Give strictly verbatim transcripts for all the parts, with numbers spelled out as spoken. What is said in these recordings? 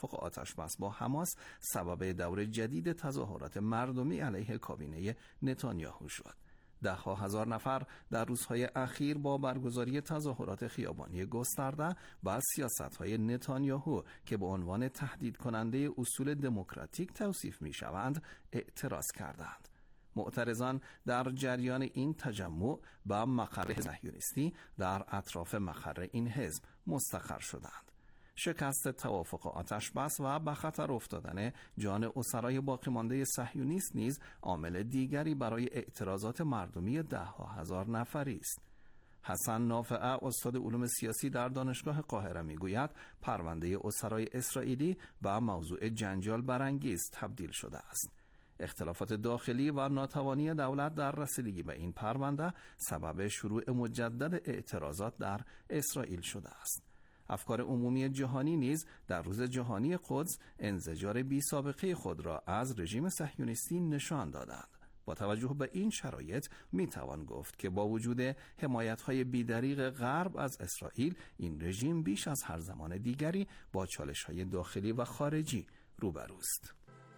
آتش بس با حماس سبب دور جدید تظاهرات مردمی علیه کابینه نتانیاهو شد. ده ها هزار نفر در روزهای اخیر با برگزاری تظاهرات خیابانی گسترده و سیاست‌های نتانیاهو که به عنوان تهدید کننده اصول دموکراتیک توصیف می‌شوند اعتراض کردند. معترضان در جریان این تجمع با مقر صهیونیستی در اطراف مقر این حزب مستقر شدند. شکست توافق آتش بس و به خطر افتادن جان اسرای باقی مانده صهیونیست نیز عامل دیگری برای اعتراضات مردمی ده ها هزار نفری است. حسن نافعه استاد علوم سیاسی در دانشگاه قاهره میگوید پرونده اسرای اسرائیلی به موضوع جنجال برانگیز تبدیل شده است. اختلافات داخلی و ناتوانی دولت در رسیدگی به این پرونده سبب شروع مجدد اعتراضات در اسرائیل شده است. افکار عمومی جهانی نیز در روز جهانی قدس انزجار بی سابقه خود را از رژیم صهیونیستی نشان دادند. با توجه به این شرایط می توان گفت که با وجود حمایت‌های بی‌دریغ غرب از اسرائیل، این رژیم بیش از هر زمان دیگری با چالش‌های داخلی و خارجی روبروست.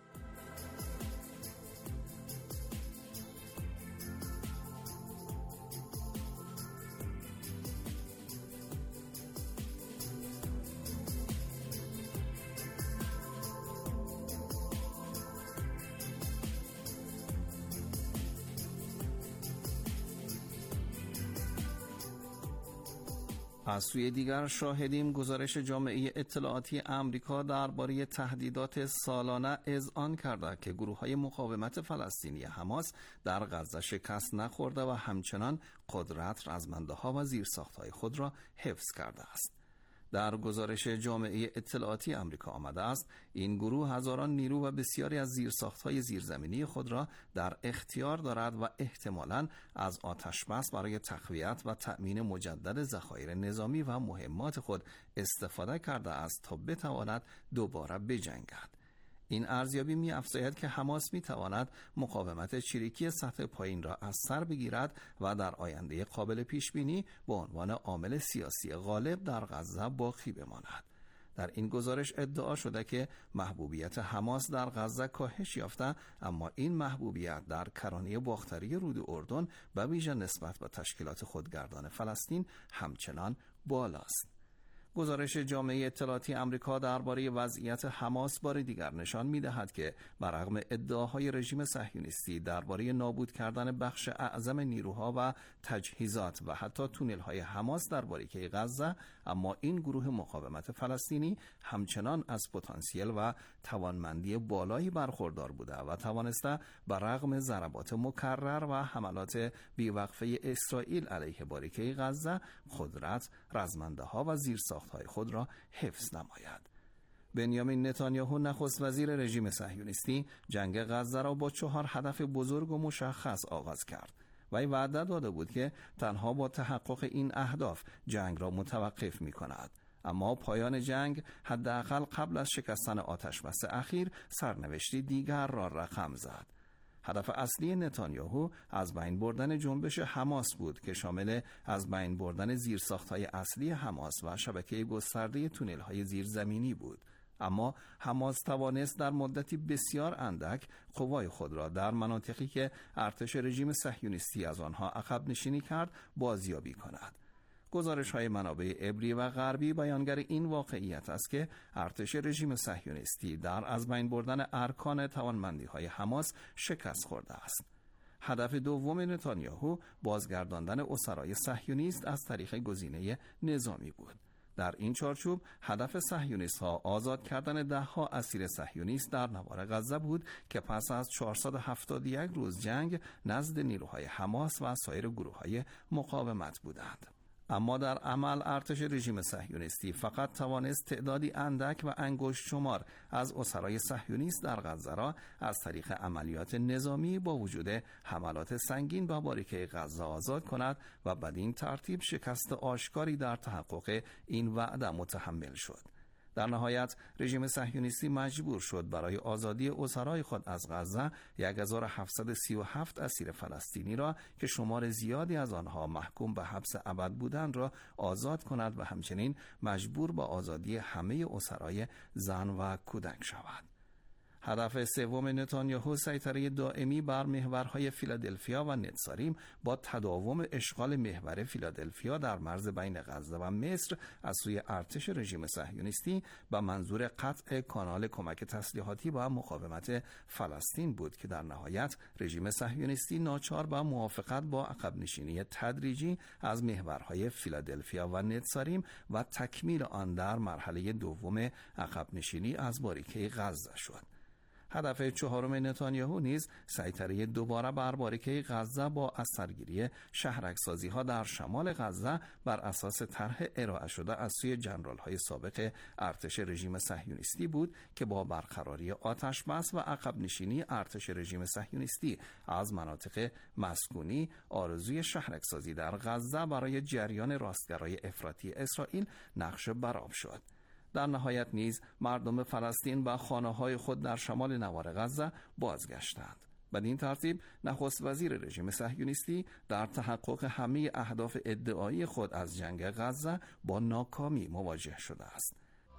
از سوی دیگر شاهدیم گزارش جامعه اطلاعاتی آمریکا درباره تهدیدات سالانه اذعان کرده که گروه‌های مقاومت فلسطینی حماس در غزه شکست نخورده و همچنان قدرت، رزمنده‌ها و زیرساخت‌های خود را حفظ کرده است. در گزارش جامعه اطلاعاتی آمریکا آمده است این گروه هزاران نیرو و بسیاری از زیرساخت‌های زیرزمینی خود را در اختیار دارد و احتمالاً از آتش بس برای تقویت و تأمین مجدد ذخایر نظامی و مهمات خود استفاده کرده است تا بتواند دوباره بجنگد. این ارزیابی می افزاید که حماس می تواند مقاومت چریکی سطح پایین را از سر بگیرد و در آینده قابل پیش بینی به عنوان عامل سیاسی غالب در غزه باقی بماند. در این گزارش ادعا شده که محبوبیت حماس در غزه کاهش یافته، اما این محبوبیت در کرانه باختری رود اردن به ویژه نسبت به تشکیلات خودگردان فلسطین همچنان بالاست. گزارش جامعه اطلاعاتی آمریکا درباره وضعیت حماس بار دیگر نشان می‌دهد که برغم ادعاهای رژیم صهیونیستی درباره نابود کردن بخش اعظم نیروها و تجهیزات و حتی تونل‌های حماس در باریکه غزه، اما این گروه مقاومت فلسطینی همچنان از پتانسیل و توانمندی بالایی برخوردار بوده و توانسته برغم ضربات مکرر و حملات بیوقفه اسرائیل علیه باریکه غزه قدرت، رزمنده‌ها و زیرساخت های خود را حفظ نماید. بنیامین نتانیاهو نخست وزیر رژیم صهیونیستی جنگ غزه را با چهار هدف بزرگ و مشخص آغاز کرد. وی وعده داده بود که تنها با تحقق این اهداف جنگ را متوقف می کند. اما پایان جنگ حداقل قبل از شکستن آتش بس اخیر سرنوشتی دیگر را رقم زد. هدف اصلی نتانیاهو از بین بردن جنبش حماس بود که شامل از بین بردن زیرساخت‌های اصلی حماس و شبکه گسترده تونل‌های زیرزمینی بود. اما حماس توانست در مدتی بسیار اندک قوای خود را در مناطقی که ارتش رژیم صهیونیستی از آنها عقب نشینی کرد بازیابی کند. گزارش‌های منابع عبری و غربی بیانگر این واقعیت است که ارتش رژیم صهیونیستی در از بین بردن ارکان توانمندی‌های حماس شکست خورده است. هدف دوم نتانیاهو بازگرداندن اسرای صهیونیست از طریق گزینه نظامی بود. در این چارچوب هدف صهیونیست‌ها آزاد کردن ده‌ها اسیر صهیونیست در نوار غزه بود که پس از چهارصد و هفتاد و یک روز جنگ نزد نیروهای حماس و سایر گروه‌های مقاومت بودند. اما در عمل ارتش رژیم صهیونیستی فقط توانست تعدادی اندک و انگشت شمار از اسرای صهیونیست در غزه را از طریق عملیات نظامی با وجود حملات سنگین به باریکه غزه آزاد کند و بدین ترتیب شکست آشکاری در تحقق این وعده متحمل شد. در نهایت رژیم صهیونیستی مجبور شد برای آزادی اسرای خود از غزه یک هزار و هفتصد و سی و هفت اسیر فلسطینی را که شمار زیادی از آنها محکوم به حبس ابد بودند را آزاد کند و همچنین مجبور به آزادی همه اسرای زن و کودک شود. هدف سوم نتانیاهو سیطره دائمی بر محورهای فیلادلفیا و نتساریم با تداوم اشغال محور فیلادلفیا در مرز بین غزه و مصر از سوی ارتش رژیم صهیونیستی به منظور قطع کانال کمک تسلیحاتی با مقاومت فلسطین بود که در نهایت رژیم صهیونیستی ناچار به موافقت با عقب نشینی تدریجی از محورهای فیلادلفیا و نتساریم و تکمیل آن در مرحله دوم عقب نشینی از باریکه غزه شد. هدف چهارم نتانیاهو نیز سیطره دوباره بر باریکه غزه با از سرگیری شهرک‌سازی‌ها در شمال غزه بر اساس طرح ارائه شده از سوی جنرال‌های سابق ارتش رژیم صهیونیستی بود که با برقراری آتش بس و عقب نشینی ارتش رژیم صهیونیستی از مناطق مسکونی آرزوی شهرک‌سازی در غزه برای جریان راستگرای افراطی اسرائیل نقش برآب شد. در نهایت نیز مردم فلسطین به خانه‌های خود در شمال نوار غزه بازگشتند. بدین ترتیب نخست وزیر رژیم صهیونیستی در تحقق همه اهداف ادعایی خود از جنگ غزه با ناکامی مواجه شده است.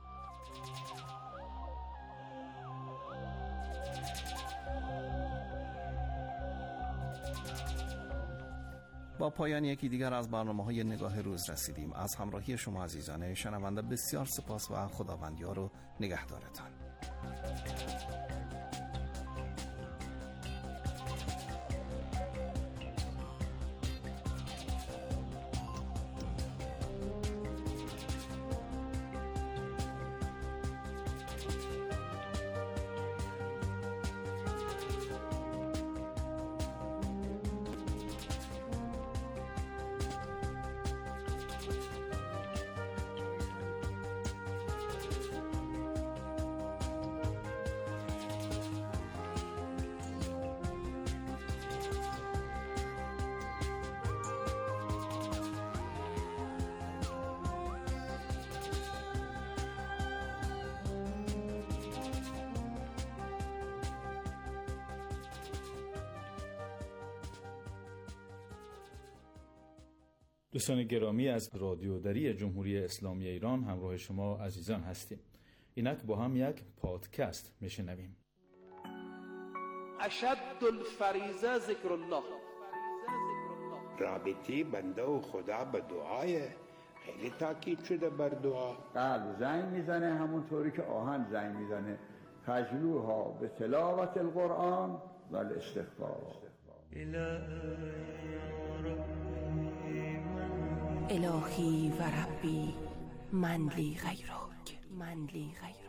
با پایان یکی دیگر از برنامه‌های نگاه روز رسیدیم. از همراهی شما عزیزان شنونده بسیار سپاس و خداوند یار و نگهدارتان. دوستان گرامی، از رادیو دری جمهوری اسلامی ایران همراه شما عزیزان هستیم. اینک با هم یک پادکست میشنویم. اشد الفریضه ذکر الله. رابطه بنده و خدا به دعای خیلی تاکید شده بر دعا. قلب زنگ میزنه همونطوری که آهن زنگ میزنه. فجلوها به تلاوت القرآن و الاستغفار. الهی و ربی من لی غیرک من لی غیرک.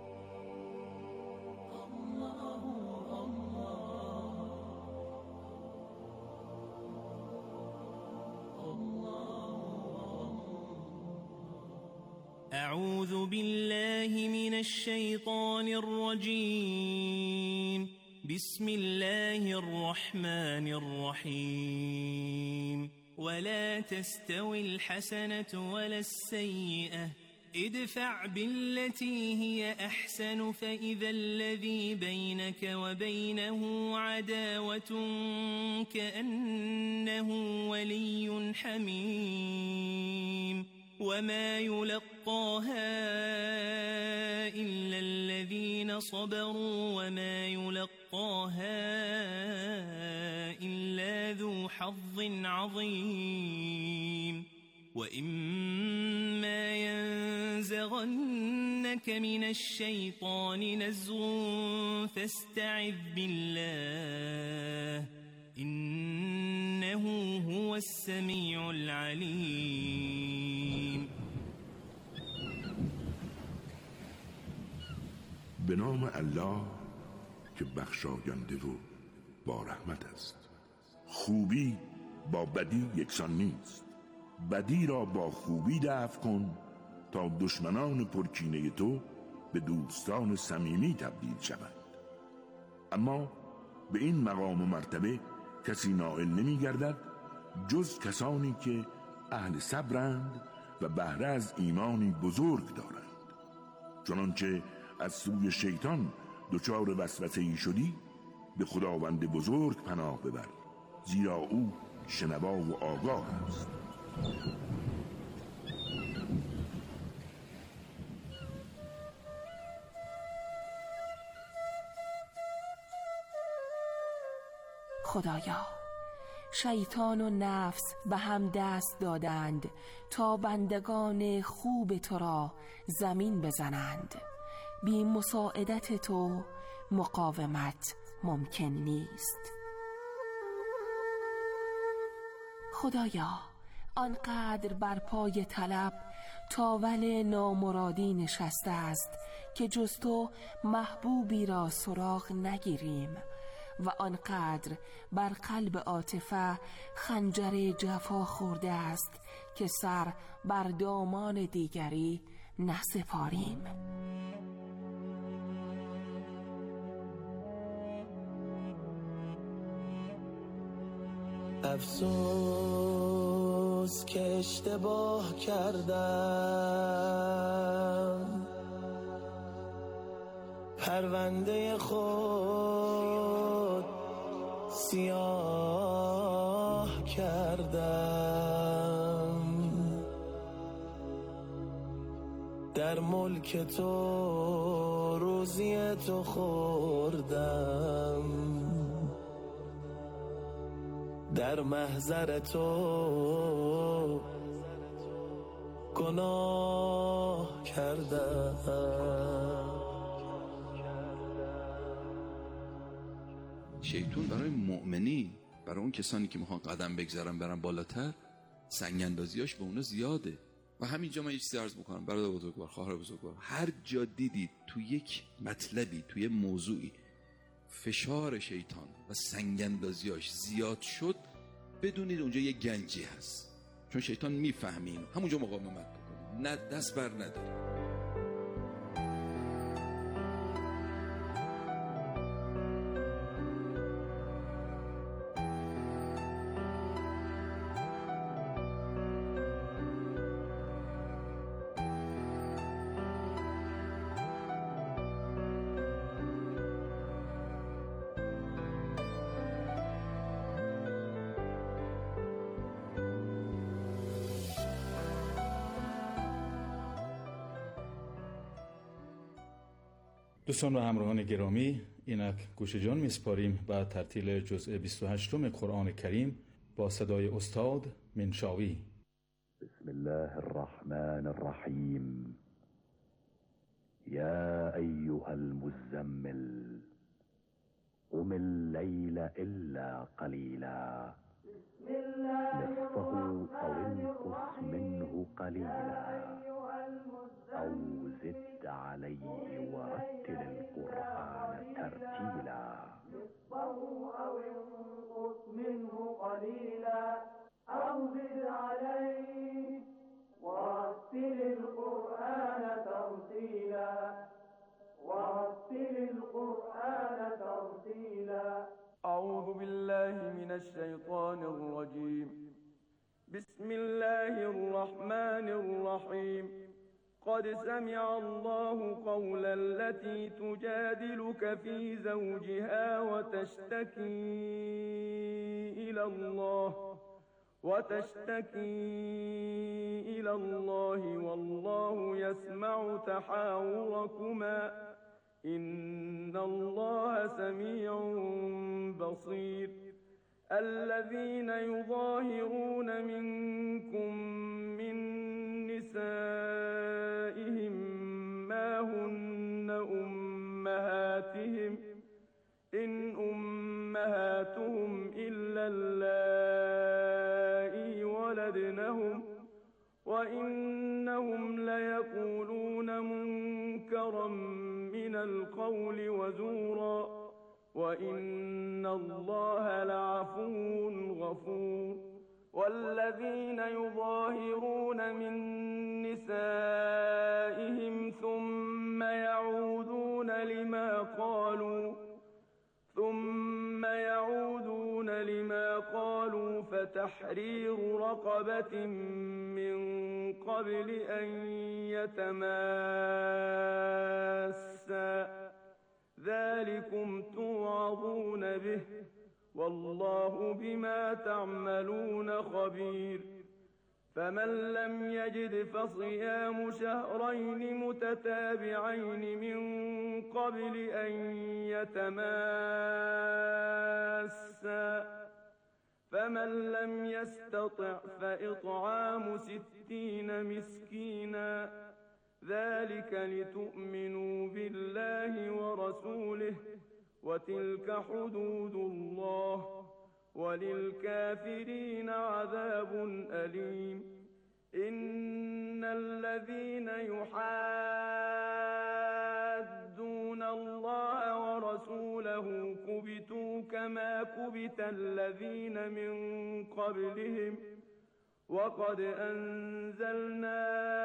اعوذ بالله من الشیطان الرجیم. بسم الله الرحمن الرحیم. ولا تستوي الحسنة ولا السيئة ادفع بالتي هي أحسن فإذا الذي بينك وبينه عداوة كأنه ولي حميم وما يلقاها إلا الذين صبروا وما يلقاها إلا ذو حظ عظيم. وإما ينزغنك من الشيطان نزغ فاستعذ بالله إنه هو السميع العليم. به نام الله که بخشاینده و با رحمت است. خوبی با بدی یکسان نیست. بدی را با خوبی دفع کن تا دشمنان پرکینه تو به دوستان صمیمی تبدیل شوند. اما به این مقام و مرتبه کسی نائل نمی گردد جز کسانی که اهل صبرند و بهره از ایمانی بزرگ دارند. چنانچه از سوی شیطان دچار وسوسه‌ای شدی به خداوند بزرگ پناه ببر، زیرا او شنوا و آگاه است. خدایا، شیطان و نفس به هم دست دادند تا بندگان خوب تو را زمین بزنند. بی مساعدت تو مقاومت ممکن نیست. خدایا، آنقدر بر پای طلب تاول نامرادی نشسته است که جز تو محبوبی را سراغ نگیریم و آنقدر بر قلب عاطفه خنجر جفا خورده است که سر بر دامان دیگری نسپاریم. افسوس که اشتباه کردم، پرونده خود سیاه کردم. در ملک تو روزی تو خوردم، در محضر تو گناه کردم. شیطان برای مؤمنی، برای اون کسانی که میخوان قدم بگذارن برن بالاتر، سنگ اندازیاش به اونا زیاده. و همینجا من یه چیزی عرض میکنم برادر بزرگوار، خواهر بزرگوار، هر جا دیدید تو یک مطلبی، تو یک موضوعی فشار شیطان و سنگ اندازیاش زیاد شد، بدونید اونجا یه گنجی هست، چون شیطان میفهمه اینو، همونجا مقاومت بکنه، نه دست بر نداره. دوستان و همراهان گرامی، اینک گوش جان میسپاریم و ترتیل جزء بیست و هشتم قرآن کریم با صدای استاد منشاوی. بسم الله الرحمن الرحیم. یا ایها المزمل قم الليل الا قلیلا نصفه او انقص منه قلیلا او زد عليه ورتل القرآن ترتيلا نصفه أو انقص منه قليلا أو زد عليه ورتل القرآن ترتيلا ورتل القرآن ترتيلا. أعوذ بالله من الشيطان الرجيم. بسم الله الرحمن الرحيم. قد سمع الله قول التي تجادلك في زوجها وتشتكي إلى الله وتشتكي إلى الله والله يسمع تحاوركما إن الله سميع بصير. الذين يظاهرون منكم من نسائهم ما هن أمهاتهم إن أمهاتهم إلا اللائي ولدنهم وإنهم ليقولون منكرا من القول وزورا وإن الله لعفو غفور. والذين يظاهرون من نسائهم ثم يعودون لما قالوا ثم يعودون لما قالوا فتحرير رقبة من قبل أن يتماسا ذلكم توعظون به والله بما تعملون خبير. فمن لم يجد فصيام شهرين متتابعين من قبل أن يتماسا فمن لم يستطع فإطعام ستين مسكينا ذلك لتؤمنوا بالله ورسوله وتلك حدود الله وللكافرين عذاب أليم. إن الذين يحادون الله ورسوله كبتوا كما كبت الذين من قبلهم وقد أنزلنا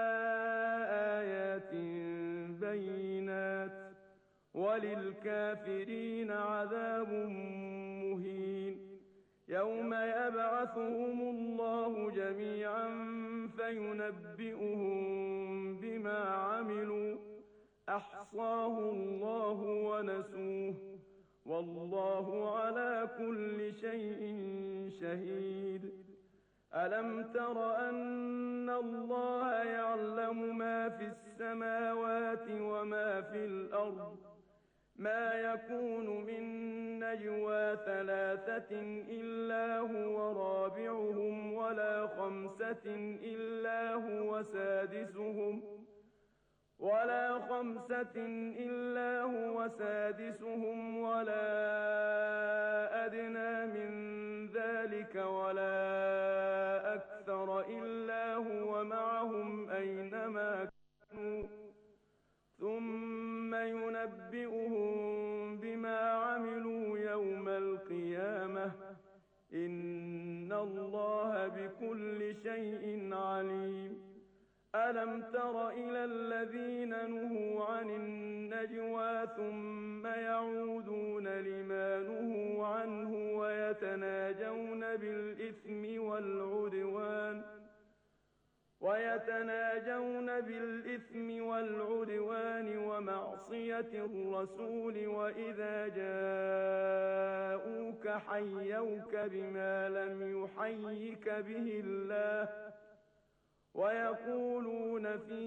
آيات بينات وللكافرين عذاب مهين. يوم يبعثهم الله جميعا فينبئهم بما عملوا أحصاه الله ونسوه والله على كل شيء شهيد. ألم تر أن الله يعلم ما في السماوات وما في الأرض ما يكون من نجوى ثلاثة إلا هو رابعهم ولا خمسة إلا هو سادسهم ولا خمسة إلا هو سادسهم ولا أدنى من ذلك ولا أكثر إلا هو معهم أينما كانوا ثم ينبئهم بما عملوا يوم القيامة إن الله بكل شيء عليم. ألم تر إلى الذين نهوا عن النجوى ثم يعودون لما نهوا عنه ويتناجون بالإثم والعدوان ويتناجون بالإثم والعدوان ومعصية الرسول وإذا جاءوك حيوك بما لم يحيك به الله ويقولون في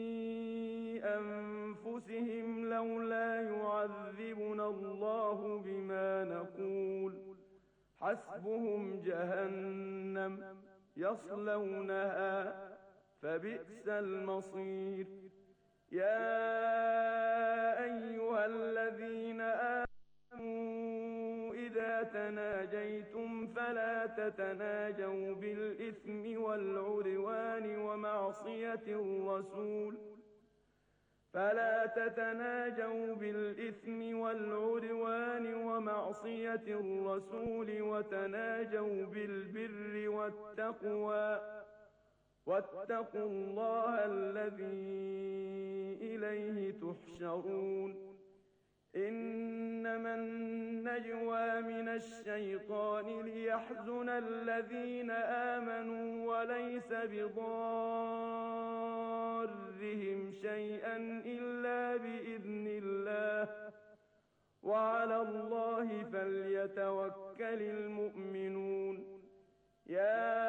أنفسهم لولا يعذبنا الله بما نقول حسبهم جهنم يصلونها فبئس المصير. يا أيها الذين آمنوا إذا تناجيتم فلا تتناجوا بالإثم والعدوان ومعصية الرسول فلا تتناجوا بالإثم والعدوان ومعصية الرسول وتناجوا بالبر والتقوى واتقوا الله الذي إليه تحشرون. إنما النجوى من الشيطان ليحزن الذين آمنوا وليس بضارهم شيئا إلا بإذن الله وعلى الله فليتوكل المؤمنون. يا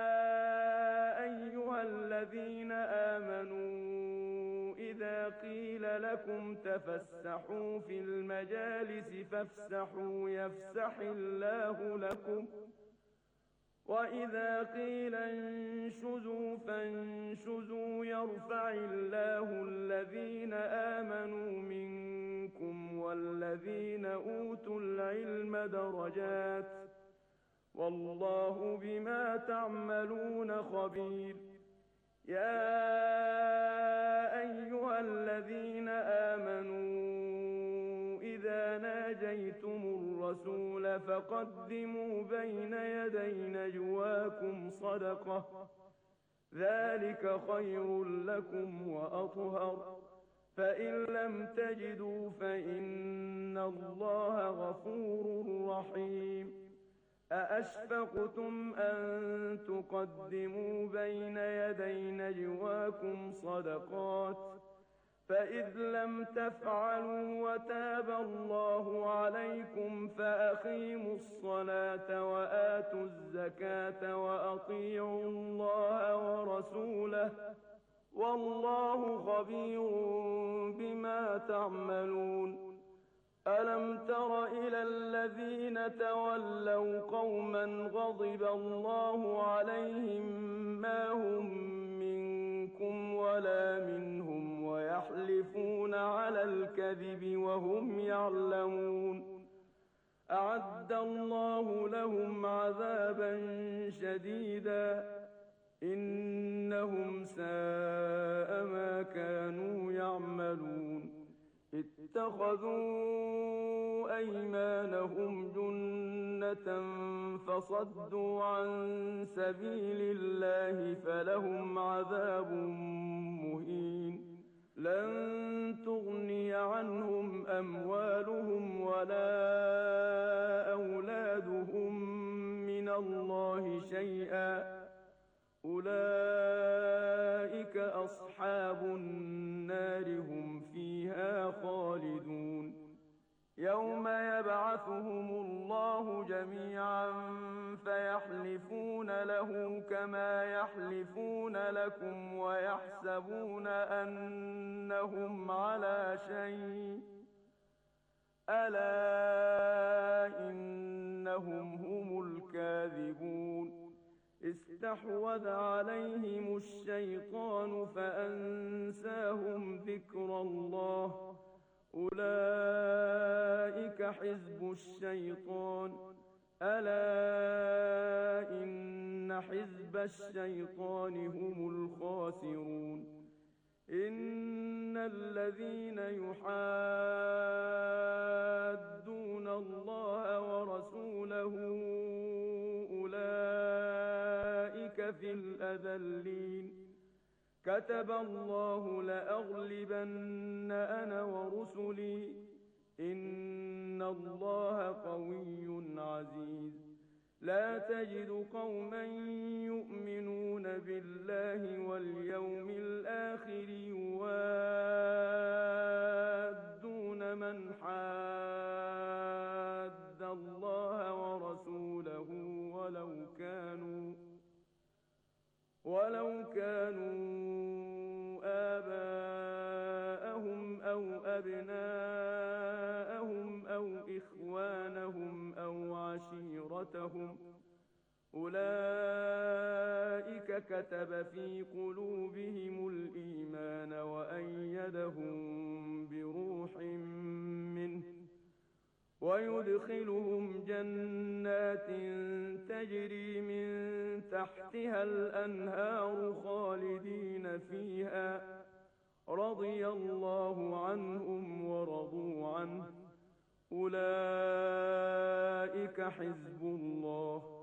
أيها الذين آمنوا إذا قيل لكم تفسحوا في المجالس فافسحوا يفسح الله لكم وإذا قيل انشزوا فانشزوا يرفع الله الذين آمنوا منكم والذين أوتوا العلم درجات والله بما تعملون خبير. يا أيها الذين آمنوا إذا ناجيتم الرسول فقدموا بين يدي نجواكم صدقة ذلك خير لكم وأطهر فإن لم تجدوا فإن الله غفور رحيم. أأشفقتم أن تقدموا بين يدي نجواكم صدقات فإذ لم تفعلوا وتاب الله عليكم فأقيموا الصلاة وآتوا الزكاة وأطيعوا الله ورسوله والله خبير بما تعملون. ألم تر إلى الذين تولوا قوما غضب الله عليهم ما هم منكم ولا منهم ويحلفون على الكذب وهم يعلمون أعد الله لهم عذابا شديدا إنهم ساء ما كانوا يعملون. اتخذوا أيمانهم جنة فصدوا عن سبيل الله فلهم عذاب مهين. لن تغني عنهم أموالهم ولا أولادهم من الله شيئا أولئك أصحاب النار هم فيها خالدون. يوم يبعثهم الله جميعا فيحلفون له كما يحلفون لكم ويحسبون أنهم على شيء ألا إنهم هم الكاذبون. استحوذ عليهم الشيطان فأنساهم ذكر الله أولئك حزب الشيطان ألا إن حزب الشيطان هم الخاسرون. إن الذين يحادون الله ورسوله أولئك في الأذلين. كتب الله لأغلبن أنا ورسلي إن الله قوي عزيز. لا تجد قوما يؤمنون بالله واليوم الآخر يوادون من حاد الله ورسوله ولو كانوا ولو كانوا آباءهم أو أبناءهم أو إخوانهم أو عشيرتهم أولئك كتب في قلوبهم الإيمان وأيدهم بروح منه ويدخلهم جنات تجري من تحتها الأنهار خالدين فيها رضي الله عنهم ورضوا عنه أولئك حزب الله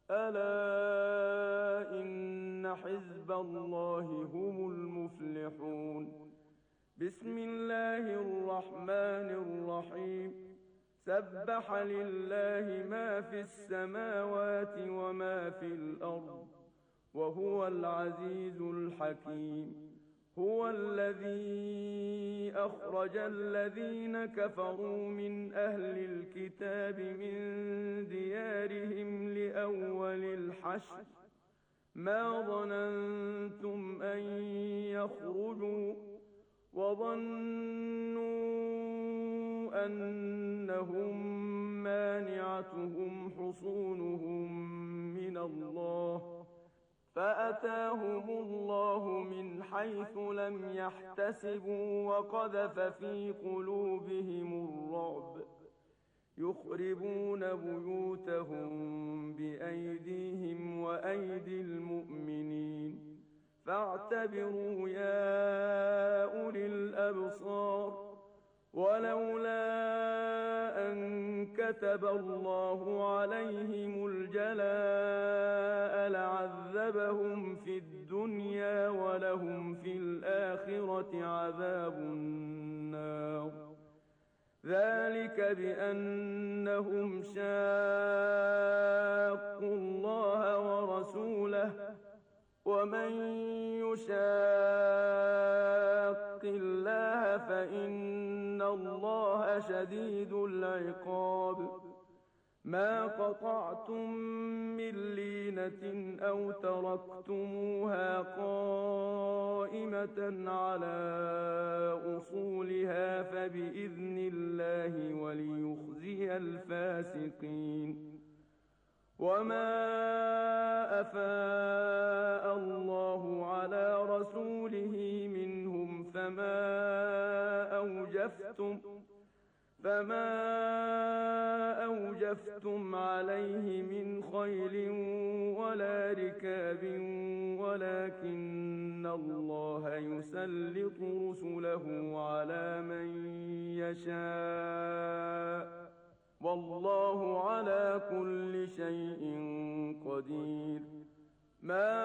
ألا إن حزب الله هم المفلحون. بسم الله الرحمن الرحيم. سبح لله ما في السماوات وما في الأرض وهو العزيز الحكيم. هو الذي أخرج الذين كفروا من أهل الكتاب من ديارهم لأول الحشر ما ظننتم أن يخرجوا وظنوا أنهم مانعتهم حصونهم من الله فأتاهم الله من حيث لم يحتسبوا وقذف في قلوبهم الرعب يخربون بيوتهم بأيديهم وأيدي المؤمنين فاعتبروا يا أولي الأبصار. ولولا أن كتب الله عليهم الجلاء لعذبهم في الدنيا ولهم في الآخرة عذاب النار ذلك بأنهم شاقوا الله ورسوله ومن يشاق الله فإن الله شديد العقاب ما قطعتم من لينة أو تركتموها قائمة على أصولها فبإذن الله وليخزي الفاسقين وما أفاء الله على رسوله منهم فما أوجفتم فما أوجفتم عليه من خيل ولا ركاب ولكن الله يسلط رسله على من يشاء والله على كل شيء قدير ما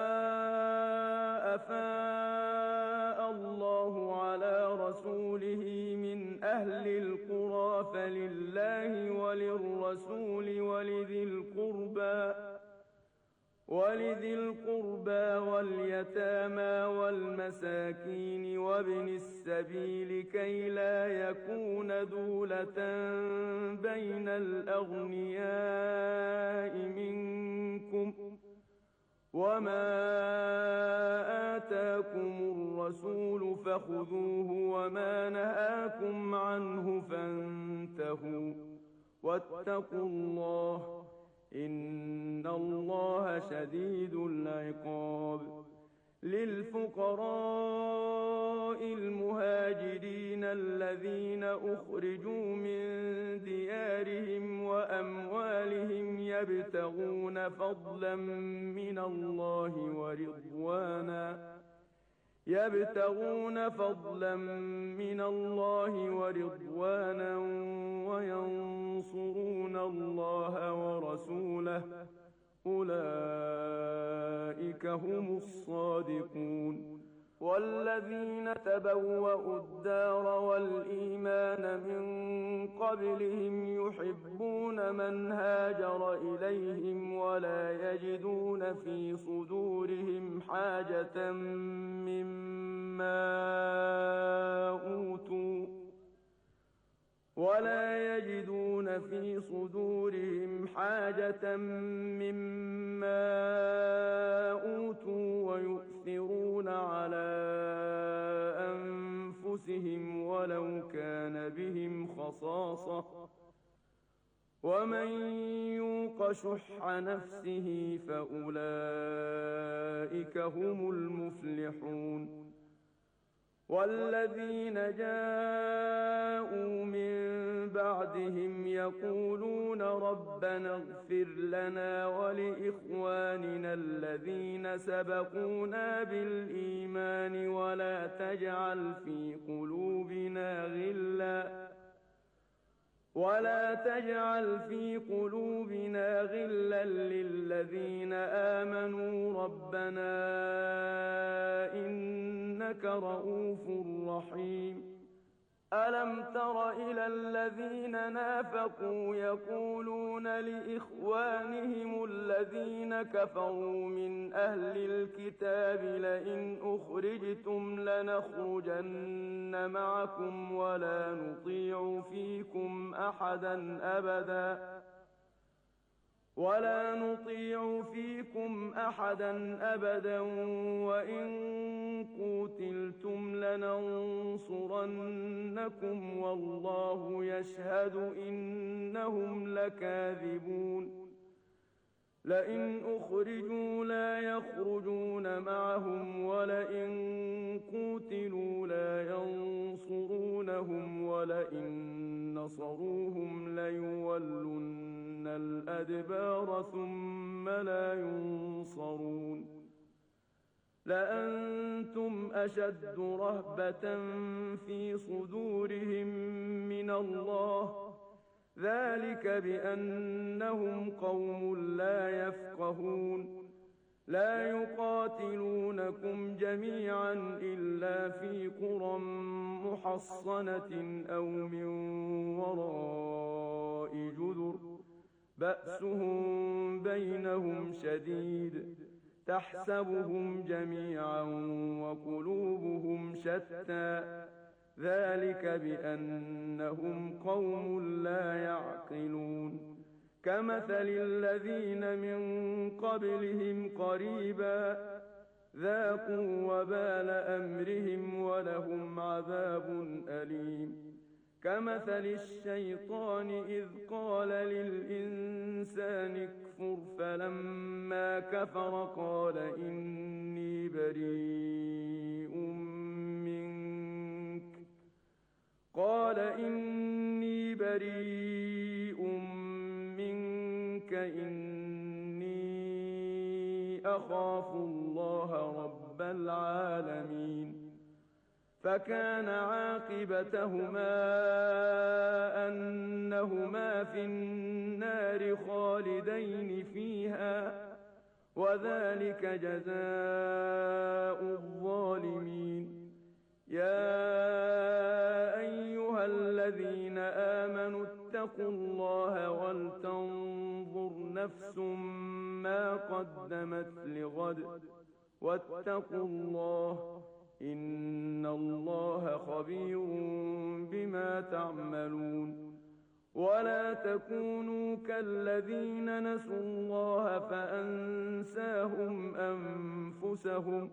أفاء الله على رسوله من أهل القرى فلله وللرسول ولذي القربى ولذي القربى واليتامى والمساكين وابن السبيل كي لا يكون دولة بين الأغنياء منكم وما آتاكم الرسول فخذوه وما نهاكم عنه فانتهوا واتقوا الله إن الله شديد العقاب للفقراء المهاجرين الذين أخرجوا من ديارهم وأموالهم يبتغون فضلا من الله ورضوانا يبتغون فضلا من الله ورضوانا وينصرون الله ورسوله أولئك هم الصادقون والذين تبوأوا الدار والإيمان من قبلهم يحبون من هاجر إليهم ولا يجدون في صدورهم حاجة مما أوتوا ولا يجدون في صدورهم حاجة مما أوتوا ويؤثرون على أنفسهم ولو كان بهم خصاصة ومن يوق شح نفسه فأولئك هم المفلحون والذين جاءوا من بعدهم يقولون ربنا اغفر لنا ولإخواننا الذين سبقونا بالإيمان ولا تجعل في قلوبنا غلا ولا تجعل في قلوبنا غلا للذين آمنوا ربنا إنك رؤوف رحيم ألم تر إلى الذين نافقوا يقولون لإخوانهم الذين كفروا من أهل الكتاب لئن أخرجتم لنخرجن معكم ولا نطيع فيكم أحدا أبدا ولا نطيع فيكم أحدا أبدا وإن قوتلتم لننصرنكم والله يشهد إنهم لكاذبون لئن أخرجوا لا يخرجون معهم ولئن قوتلوا لا ينصرونهم ولئن نصروهم ليولن الأدبار ثم لا ينصرون لأنتم أشد رهبة في صدورهم من الله ذلك بأنهم قوم لا يفقهون لا يقاتلونكم جميعا إلا في قرى محصنة أو من وراء بأسهم بينهم شديد تحسبهم جميعا وقلوبهم شتى ذلك بأنهم قوم لا يعقلون كمثل الذين من قبلهم قريبا ذاقوا وبال أمرهم ولهم عذاب أليم كمثل الشيطان إذ قال للإنسان اكفر فلما كفر قال إني بريء منك قال إني بريء منك إني أخاف الله رب العالمين فكان عاقبتهما أنهما في النار خالدين فيها وذلك جزاء الظالمين يا أيها الذين آمنوا اتقوا الله ولتنظر نفس ما قدمت لغد واتقوا الله إن الله خبير بما تعملون ولا تكونوا كالذين نسوا الله فأنساهم أنفسهم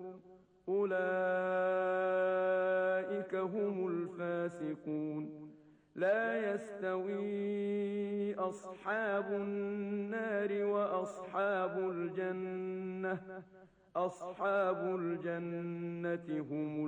أولئك هم الفاسقون لا يستوي أصحاب النار وأصحاب الجنة أصحاب الجنة هم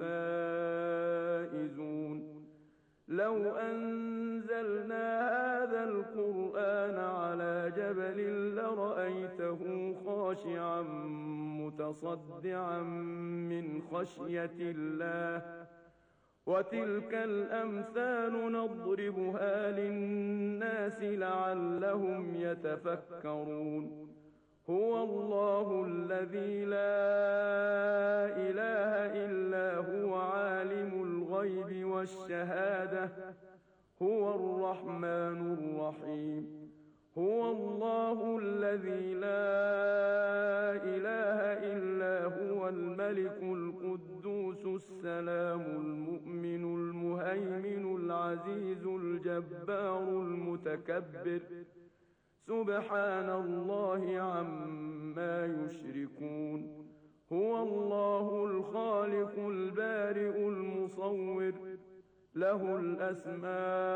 الفائزون لو أنزلنا هذا القرآن على جبل لرأيته خاشعا متصدعا من خشية الله وتلك الأمثال نضربها للناس لعلهم يتفكرون هو الله الذي لا إله إلا هو عالم الغيب والشهادة هو الرحمن الرحيم هو الله الذي لا إله إلا هو الملك القدوس السلام المؤمن المهيمن العزيز الجبار المتكبر سبحان الله عما يشركون هو الله الخالق البارئ المصور له الأسماء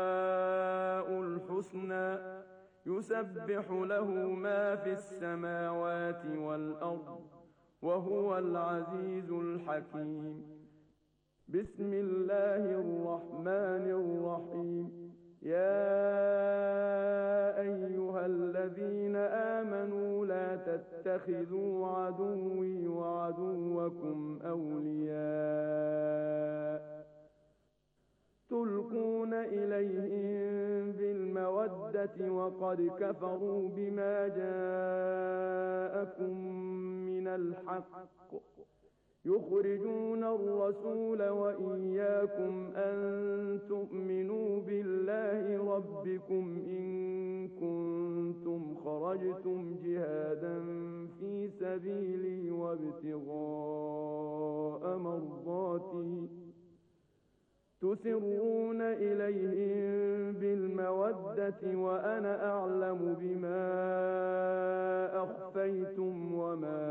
الحسنى يسبح له ما في السماوات والأرض وهو العزيز الحكيم بسم الله الرحمن الرحيم يا أيها الذين آمنوا لا تتخذوا عدوي وعدوكم أولياء تلقون إليهم بالمودة وقد كفروا بما جاءكم من الحق يخرجون الرسول وإياكم أن تؤمنوا بالله ربكم إن كنتم خرجتم جهادا في سبيلي وابتغاء مرضاتي تسرون إليهم بالمودة وأنا أعلم بما أخفيتم وما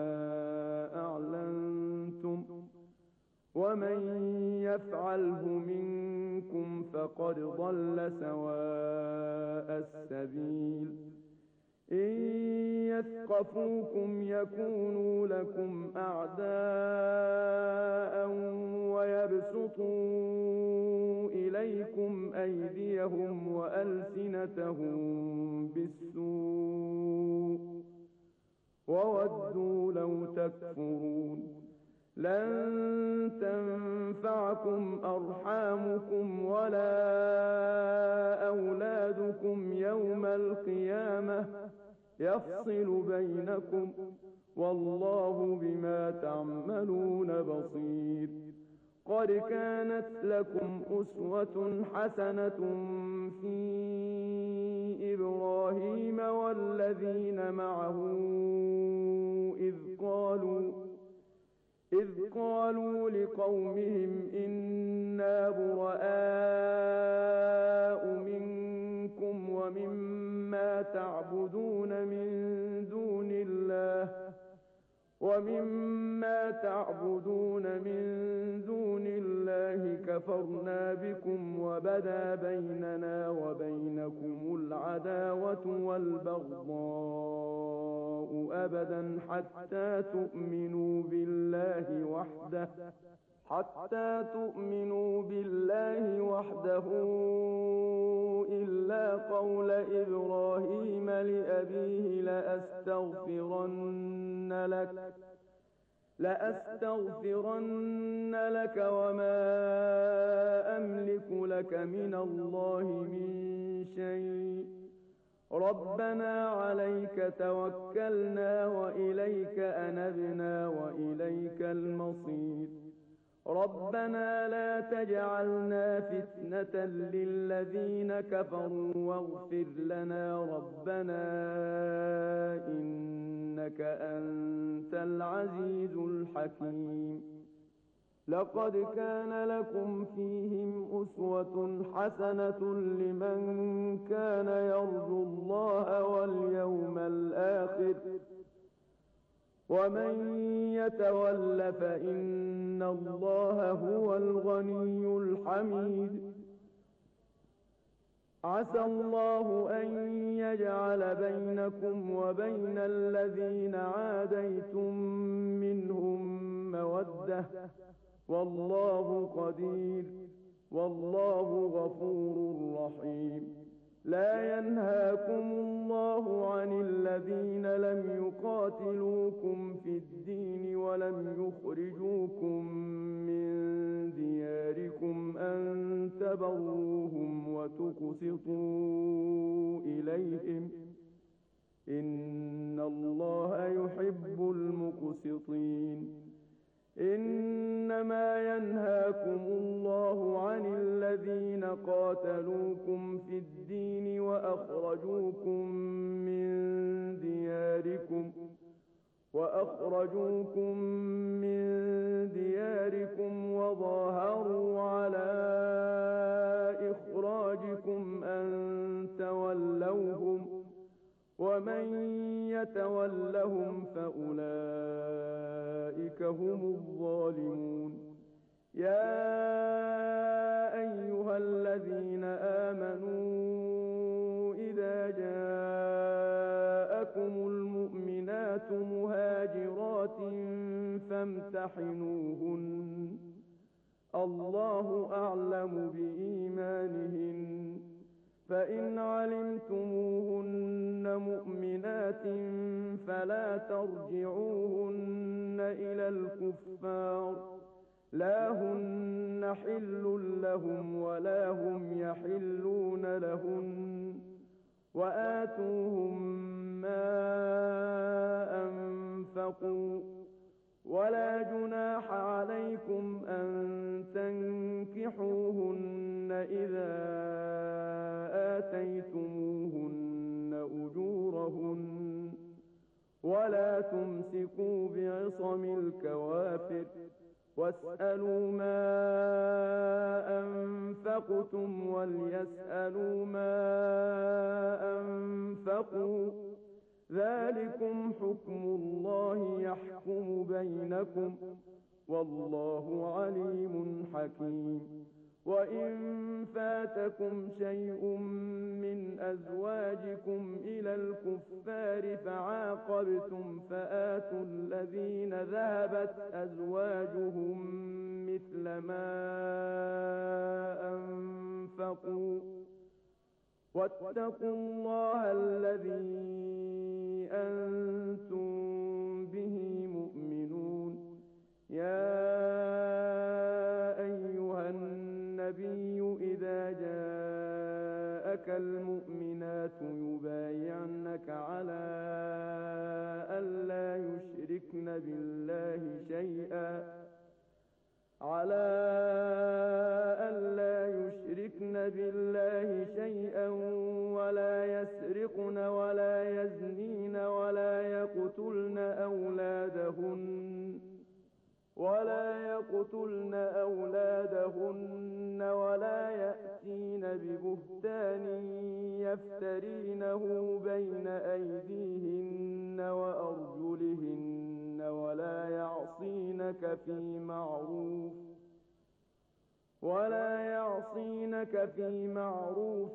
أعلنتم ومن يفعله منكم فقد ضل سواء السبيل إن يثقفوكم يكونوا لكم أعداء ويبسطوا إليكم أيديهم وألسنتهم بالسوء وودوا لو تكفرون لن تنفعكم أرحامكم ولا أولادكم يوم القيامة يفصل بينكم والله بما تعملون بصير قد كانت لكم أسوة حسنة في إبراهيم والذين والذين معه إذ قالوا إذ قالوا لقومهم إنا براء منكم ومما تعبدون من دون الله ومما تعبدون من دون الله كفرنا بكم وبدا بيننا وبينكم العداوة والبغضاء أبدا حتى تؤمنوا بالله وحده حتى تؤمنوا بالله وحده إلا قول إبراهيم لأبيه لأستغفرن لك لأستغفرن لك وما أملك لك من الله من شيء ربنا عليك توكلنا وإليك أنبنا وإليك المصير ربنا لا تجعلنا فتنة للذين كفروا واغفر لنا ربنا إنك أنت العزيز الحكيم لقد كان لكم فيهم أسوة حسنة لمن كان يرجو الله واليوم الآخر ومن يتول فإن الله هو الغني الحميد عسى الله أن يجعل بينكم وبين الذين عاديتم منهم مودة والله قدير والله غفور رحيم لا ينهاكم الله عن الذين لم يقاتلوكم في الدين ولم يخرجوكم من دياركم أن تبروهم وتقسطوا إليهم إن الله يحب المقسطين إنما ينهاكم الله عن الذين قاتلوكم في الدين وأخرجوكم من دياركم وأخرجوكم من دياركم وظاهروا على إخراجكم أن تولوهم ومن يتولهم فأولئك هم الظالمون يا أيها الذين آمنوا إذا جاءكم المؤمنات مهاجرات فامتحنوهن الله أعلم بإيمانهن فإن علمتموهن مؤمنات فلا ترجعوهن إلى الكفار لا هن حل لهم ولا هم يحلون لهن وآتوهم ما أنفقوا ولا جناح عليكم أن تنكحوهن إذا آتيتموهن أجورهن ولا تمسكوا بعصم الكوافر واسألوا ما أنفقتم وليسألوا ما أنفقوا ذلكم حكم الله يحكم بينكم والله عليم حكيم وإن فاتكم شيء من أزواجكم إلى الكفار فعاقبتم فآتوا الذين ذهبت أزواجهم مثل ما أنفقوا واتقوا الله الذي أنتم به مؤمنون يا أيها النبي إذا جاءك المؤمنات يبايعنك على ألا يشركن بالله شيئا على ألا يشركن بالله شيئا ولا يسرقن ولا يزنين يفترينه بين أيديهن وأرجلهن ولا يعصينك في معروف ولا يعصينك في معروف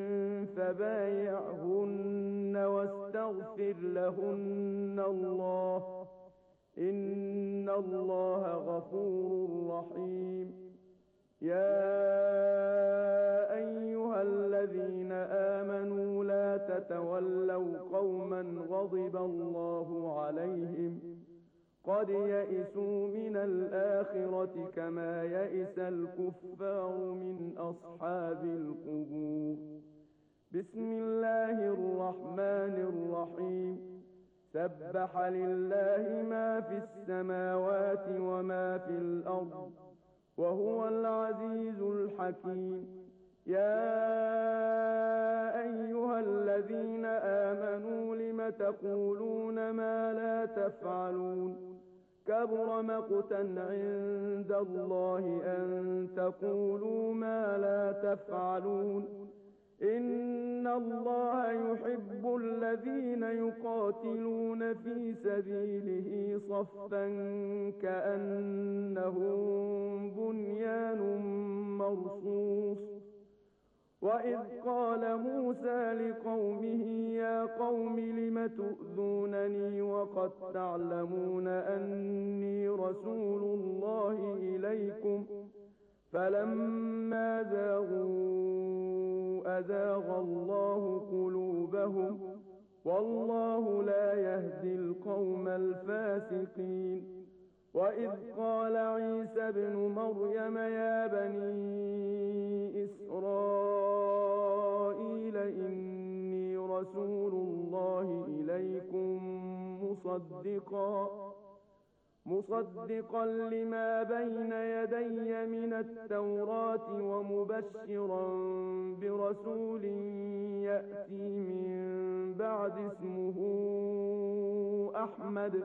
فبايعهن واستغفر لهن الله إن الله غفور رحيم. يا أيها الذين آمنوا لا تتولوا قوما غضب الله عليهم قد يئسوا من الآخرة كما يئس الكفار من أصحاب القبور. بسم الله الرحمن الرحيم. سبح لله ما في السماوات وما في الأرض وهو العزيز الحكيم. يا أيها الذين آمنوا لم تقولون ما لا تفعلون كبر مقتا عند الله أن تقولوا ما لا تفعلون. إن الله يحب الذين يقاتلون في سبيله صفا كأنهم بنيان مرصوص. وإذ قال موسى لقومه يا قوم لم تؤذونني وقد تعلمون أني رسول الله إليكم فلما زاغوا أزاغ الله قلوبهم والله لا يهدي القوم الفاسقين. وإذ قال عيسى ابن مريم يا بني إسرائيل إني رسول الله إليكم مصدقا مصدقا لما بين يدي من التوراة ومبشرا برسول يأتي من بعد اسمه أحمد.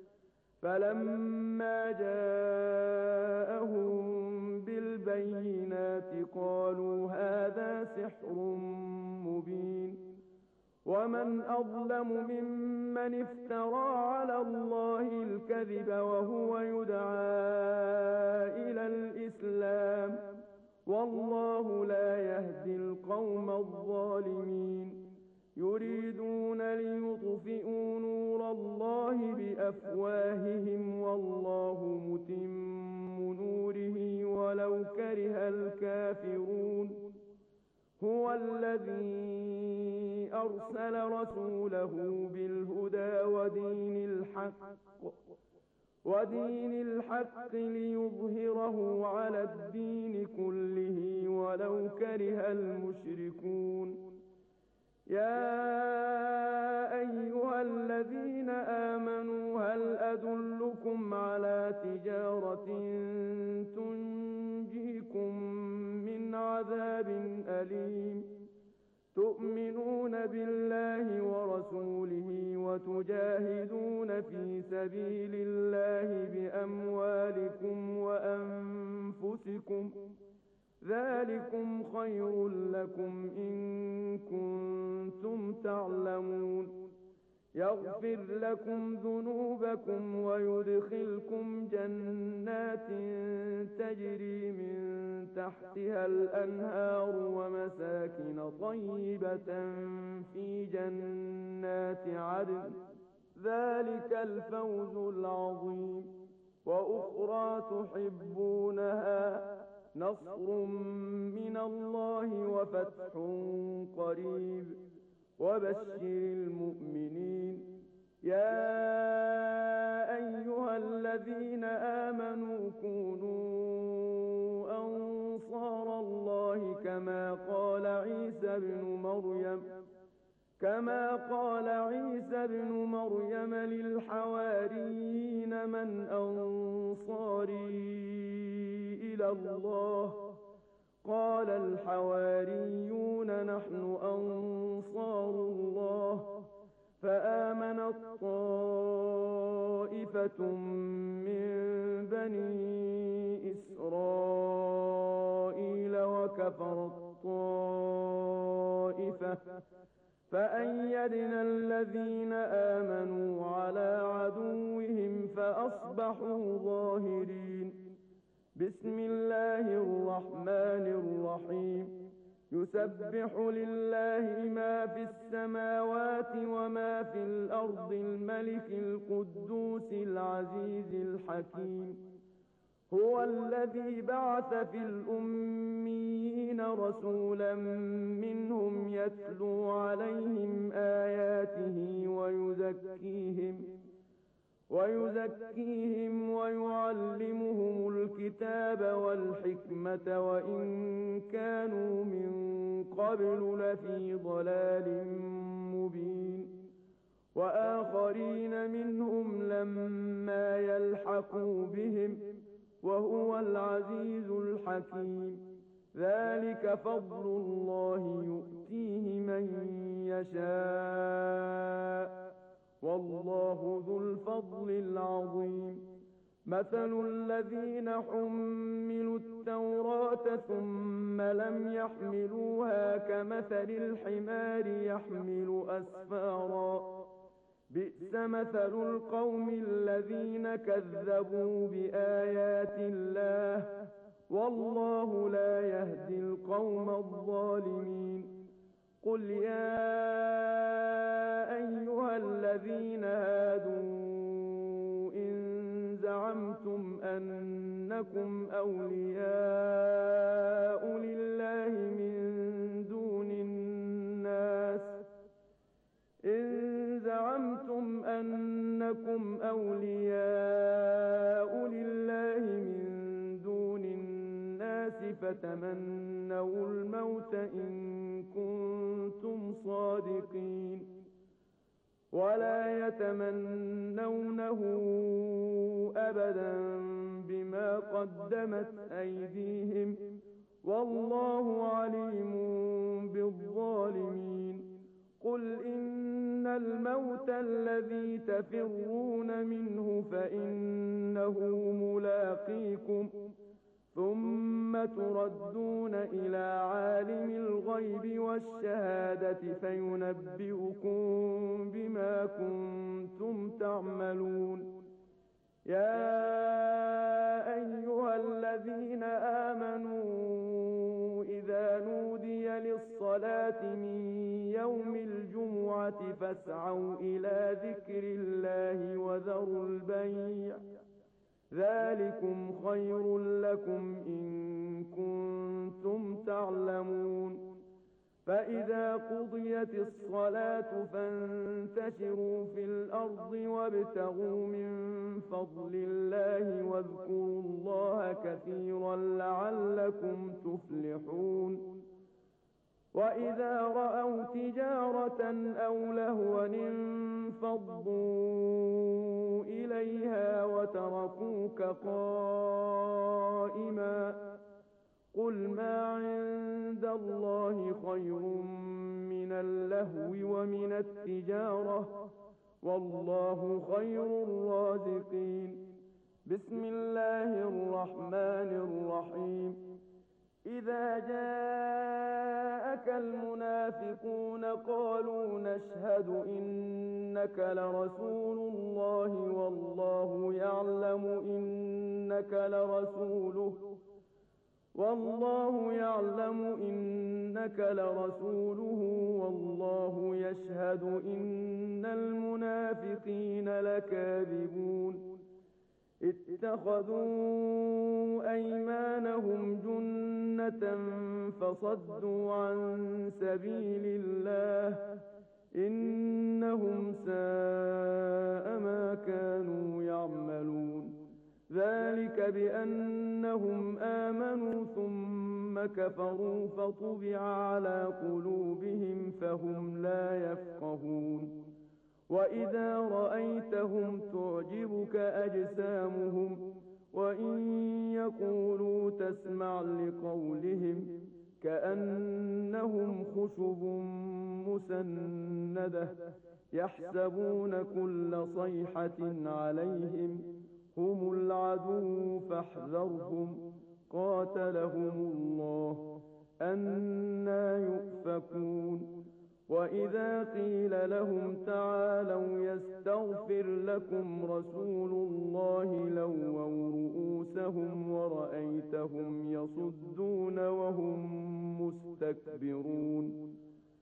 فلما جاءهم بالبينات قالوا هذا سحر مبين. ومن أظلم ممن افترى على الله الكذب وهو يدعى إلى الإسلام والله لا يهدي القوم الظالمين. يريدون ليطفئوا نور الله بأفواههم والله متم نوره ولو كره الكافرون. هو الذي أرسل رسوله بالهدى ودين الحق ودين الحق ليظهره على الدين كله ولو كره المشركون. يا أيها الذين آمنوا هل أدلكم على تجارة تنجيكم من عذاب أليم تؤمنون بالله ورسوله وتجاهدون في سبيل الله بأموالكم وأنفسكم ذلكم خير لكم إن كنتم تعلمون. يغفر لكم ذنوبكم ويدخلكم جنات تجري من تحتها الأنهار ومساكن طيبة في جنات عدن ذلك الفوز العظيم. وأخرى تحبونها نصر من الله وفتح قريب وبشر المؤمنين. يا أيها الذين آمنوا كونوا أنصار الله كما قال عيسى ابن مريم كما قال عيسى ابن مريم للحواريين من أنصاري إلى الله قال الحواريون نحن أنصار الله. فآمنت طائفة من بني إسرائيل وكفرت طائفة طائفة فأيدنا الذين آمنوا على عدوهم فأصبحوا ظاهرين. بسم الله الرحمن الرحيم. يسبح لله ما في السماوات وما في الأرض الملك القدوس العزيز الحكيم. هو الذي بعث في الأميين رسولا منهم يتلو عليهم آياته ويزكيهم ويزكيهم ويعلمهم الكتاب والحكمة وإن كانوا من قبل لفي ضلال مبين. وآخرين منهم لما يلحقوا بهم وهو العزيز الحكيم. ذلك فضل الله يؤتيه من يشاء والله ذو الفضل العظيم. مثل الذين حملوا التوراة ثم لم يحملوها كمثل الحمار يحمل أسفارا. بئس مثل القوم الذين كذبوا بآيات الله والله لا يهدي القوم الظالمين. قل يا أيها الذين هادوا إن زعمتم أنكم أولياء لله من دون الناس إن زعمتم أنكم أولياء لله من دون الناس فتمنوا الموت إن كنتم صادقين ولا يتمنونه أبدا بما قدمت أيديهم والله عليم بالظالمين. قل إن الموت الذي تفرون منه فإنه ملاقيكم ثم تردون إلى عالم الغيب والشهادة فينبئكم بما كنتم تعملون. يا أيها الذين آمنوا إذا نودي للصلاة من يوم الجمعة فاسعوا إلى ذكر الله وذروا البيع ذلكم خير لكم إن كنتم تعلمون. فإذا قضيت الصلاة فانتشروا في الأرض وابتغوا من فضل الله واذكروا الله كثيرا لعلكم تفلحون. وإذا رأوا تجارة أو لهوا انفضوا إليها وتركوك قائما قل ما عند الله خير من اللهو ومن التجارة والله خير الرازقين. بسم الله الرحمن الرحيم. إذا جاءك المنافقون قالوا نشهد إنك لرسول الله والله يعلم إنك لرسوله والله يعلم إنك لرسوله والله يشهد إن المنافقين لكاذبون. اتخذوا أيمانهم جنة فصدوا عن سبيل الله إنهم ساء ما كانوا يعملون. ذلك بأنهم آمنوا ثم كفروا فطبع على قلوبهم فهم لا يفقهون. وإذا رأيتهم تعجبك أجسامهم وإن يقولوا تسمع لقولهم كأنهم خشب مسندة يحسبون كل صيحة عليهم هم العدو فاحذرهم قاتلهم الله أنى يؤفكون. وإذا قيل لهم تعالوا يستغفر لكم رسول الله لووا رؤوسهم ورأيتهم يصدون وهم مستكبرون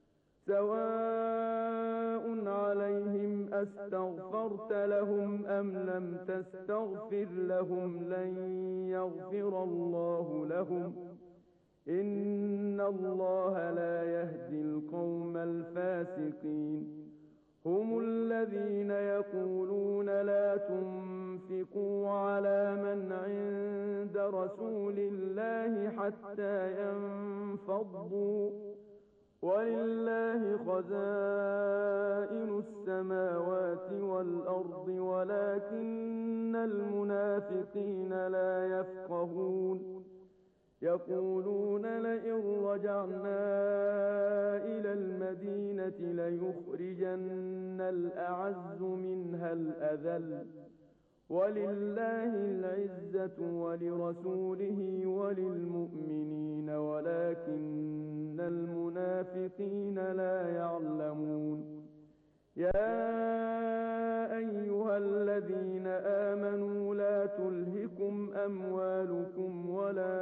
سواء عليهم أستغفرت لهم أم لم تستغفر لهم لن يغفر الله لهم إن الله لا يهدي القوم الفاسقين هم الذين يقولون لا تنفقوا على من عند رسول الله حتى ينفضوا ولله خزائن السماوات والأرض ولكن المنافقين لا يفقهون يقولون لئن رجعنا إلى المدينة ليخرجن الأعز منها الأذل ولله العزة ولرسوله وللمؤمنين ولكن المنافقين لا يعلمون يا أيها الذين آمنوا لا تلهكم أموالكم ولا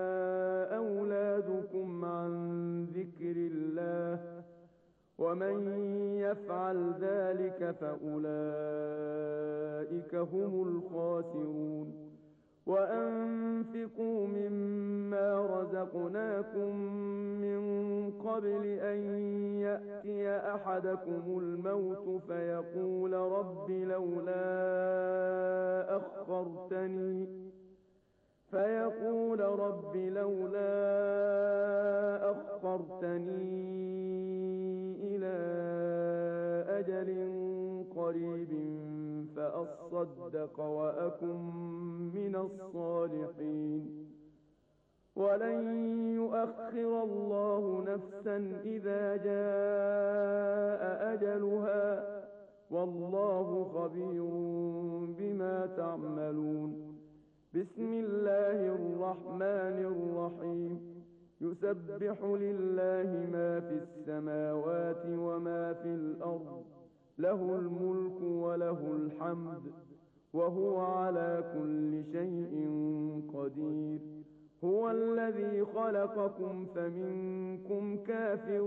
أولادكم عن ذكر الله ومن يفعل ذلك فأولئك هم الخاسرون وأنفقوا مما رزقناكم من قبل أن يأتي أحدكم الموت فيقول رب لولا أخرتني فيقول رب لولا أخرتني إلى أجل قريب فأصدق وأكن من الصالحين ولن يؤخر الله نفسا إذا جاء أجلها والله خبير بما تعملون بسم الله الرحمن الرحيم يسبح لله ما في السماوات وما في الأرض له الملك وله الحمد وهو على كل شيء قدير هو الذي خلقكم فمنكم كافر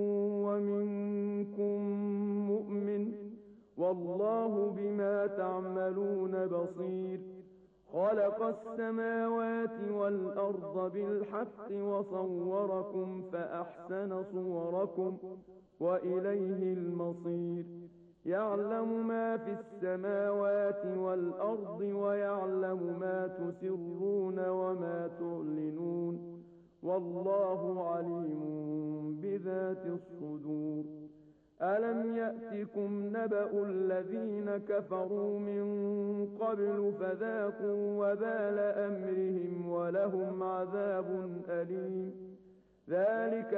ومنكم مؤمن والله بما تعملون بصير خلق السماوات والأرض بالحق وصوركم فأحسن صوركم وإليه المصير يعلم ما في السماوات والأرض ويعلم ما تسرون وما تعلنون والله عليم بذات الصدور ألم يأتكم نبأ الذين كفروا من قبل فذاقوا وبال أمرهم ولهم عذاب أليم ذلك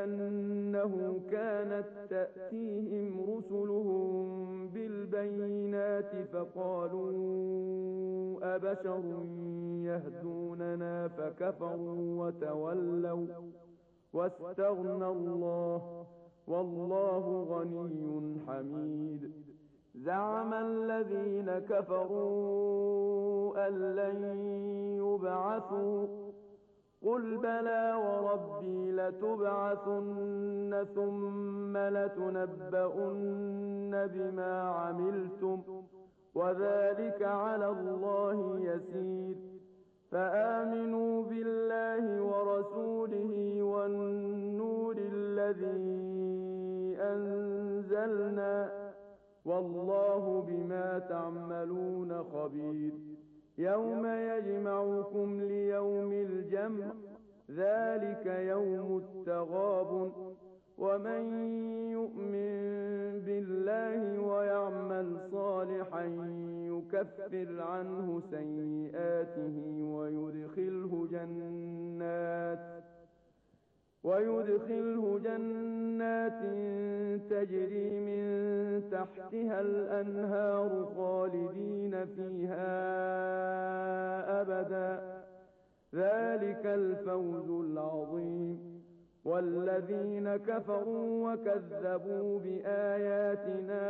بأنه كانت تأتيهم رسلهم بالبينات فقالوا أبشر يهدوننا فكفروا وتولوا واستغنى الله والله غني حميد زعم الذين كفروا أن لن يبعثوا قل بلى وربي لتبعثن ثم لتنبؤن بما عملتم وذلك على الله يسير فآمنوا بالله ورسوله والنور الذي أنزلنا والله بما تعملون خبير يوم يجمعكم ليوم الجمع ذلك يوم التغابن ومن يؤمن بالله ويعمل صالحا يكفر عنه سيئاته ويدخله جنات ويدخله جنات تجري من تحتها الأنهار خالدين فيها أبدا ذلك الفوز العظيم والذين كفروا وكذبوا بآياتنا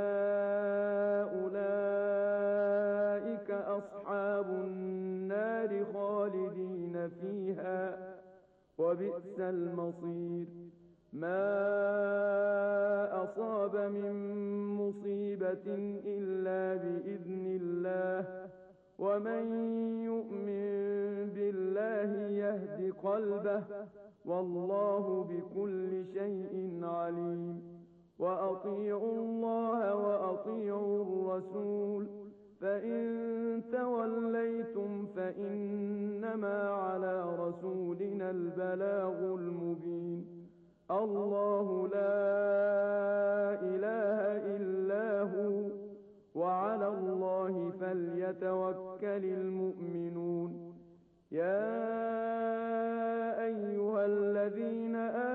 أولئك أصحاب النار خالدين فيها وبئس المصير. ما أصاب من مصيبة إلا بإذن الله ومن يؤمن بالله يهد قلبه والله بكل شيء عليم. وأطيعوا الله وأطيعوا الرسول فإن توليتم فإنما على رسولنا البلاغ المبين. الله لا إله إلا هو وعلى الله فليتوكل المؤمنون. يا أيها الذين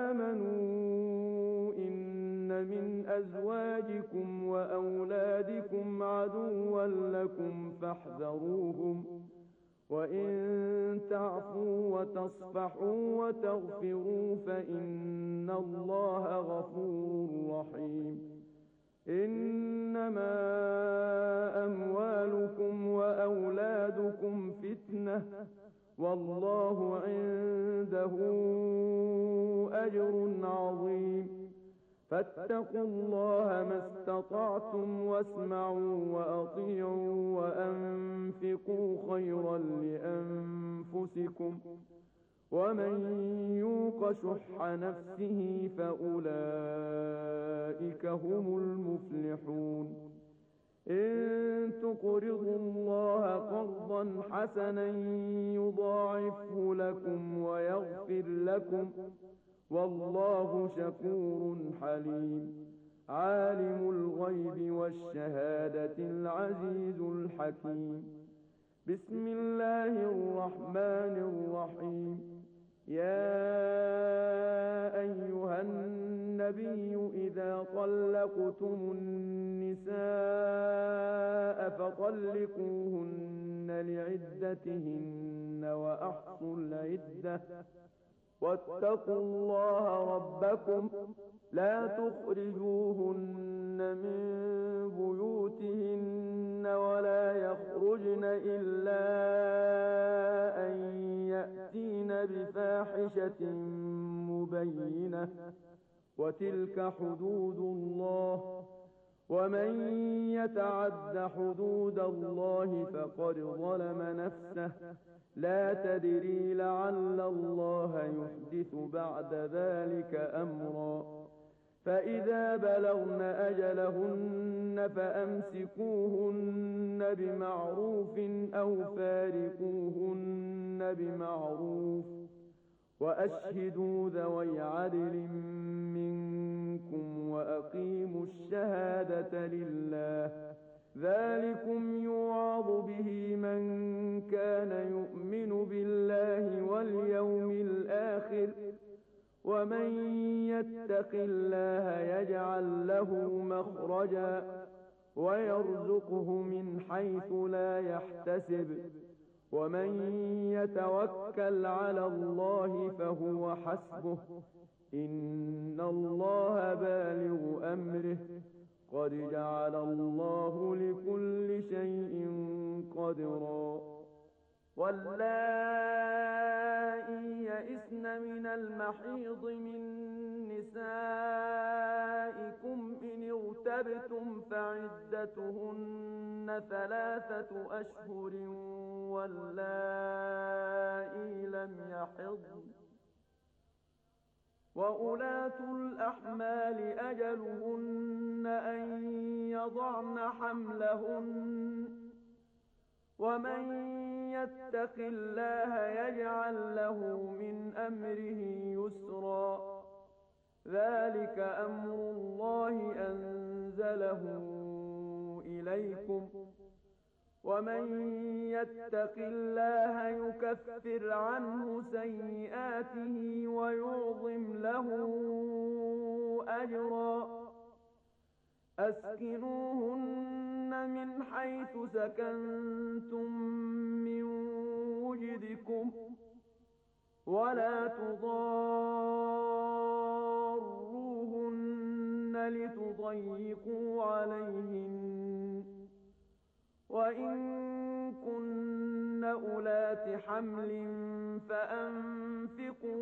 آمنوا إن من أزواجكم وأولادكم عدوا لكم فاحذروهم وإن تعفوا وتصفحوا وتغفروا فإن الله غفور رحيم. إنما أموالكم وأولادكم فتنة والله عنده أجر عظيم. فاتقوا الله ما استطعتم واسمعوا وأطيعوا وأنفقوا خيرا لأنفسكم ومن يوق شح نفسه فأولئك هم المفلحون. إن تقرضوا الله قرضا حسنا يضاعفه لكم ويغفر لكم والله شكور حليم. عالم الغيب والشهادة العزيز الحكيم. بسم الله الرحمن الرحيم. يا أيها النبي إذا طلقتم النساء فطلقوهن لعدتهن وأحصوا العدة واتقوا الله ربكم لا تخرجوهن من بيوتهن ولا يخرجن إلا أن يأتين بفاحشة مبينة وتلك حدود الله ومن يتعد حدود الله فقد ظلم نفسه لا تدري لعل الله يحدث بعد ذلك أمرا. فإذا بلغن أجلهن فأمسكوهن بمعروف أو فارقوهن بمعروف وأشهدوا ذوي عدل منكم وأقيموا الشهادة لله. ذلكم يوعظ به من كان يؤمن بالله واليوم الآخر ومن يتق الله يجعل له مخرجا ويرزقه من حيث لا يحتسب ومن يتوكل على الله فهو حسبه إن الله بالغ أمره قد جعل الله لكل شيء قدرا. واللائي يئسن من المحيض من نسائكم إن ارتبتم فعدتهن ثلاثة أشهر واللائي لم يحضن وأولاة الأحمال أجلهن أن يضعن حملهن ومن يتق الله يجعل له من أمره يسرا. ذلك أمر الله أنزله إليكم ومن يتق الله يكفر عنه سيئاته ويعظم له أجرا. أسكنوهن من حيث سكنتم من وجدكم ولا تضار لتضيقوا عليهن وإن كن أولات حمل فأنفقوا